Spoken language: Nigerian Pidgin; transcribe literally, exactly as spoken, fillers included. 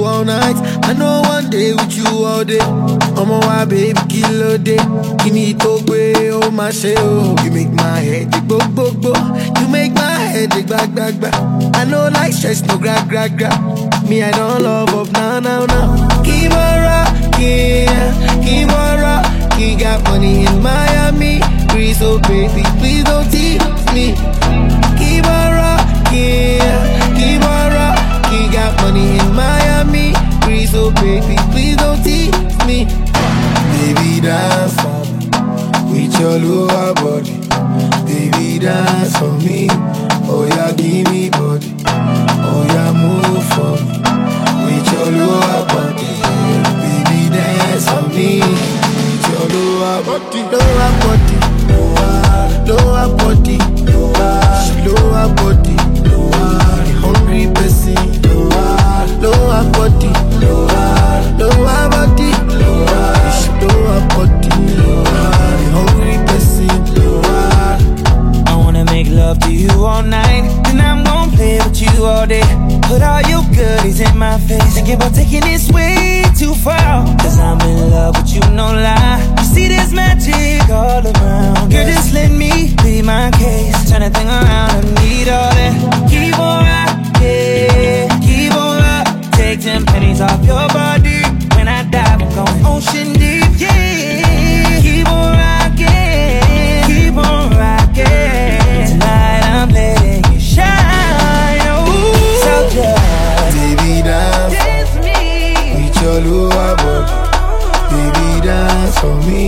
all night. I know one day with you all day. I'm a wild baby, kill a day. Give me to way, oh my shell. You make my head dig bo bo bo. You make my head dig back back back. I know like stress, no grab grab grab. Me, I don't love up now now now. Keep on rocking, keep on rocking. Got money in Miami. Please, oh baby, please don't tease me. Keep on rocking, keep on rocking. Got money in Miami. Please, oh baby, please don't tease me. Baby, dance for me with your lower body. Baby, dance for me. Oh yeah, give me body. Oh yeah, move for me with your lower body. Baby, dance for me with your lower body. Lower body, lower, lower body, lower, lower body, lower. The hungry person, lower, lower body, lower, lower body, lower, lower body, lower. The hungry person, lower. I wanna make love to you all night, and I'm gon' play with you all day. Put all your goodies in my face. Thinking about taking this way too far, cause I'm in love with you, no lie. You see there's magic all around. Girl, just let me be my case. Turn that thing around, I need all that. Keep on rockin', keep on rock. Take ten pennies off your body. When I dive, I'm going ocean deep, yeah. Keep on rockin', keep on rockin'. Tonight I'm letting you shine, oh, so good. Baby, dance Dance me with your lower body. Baby, dance for me.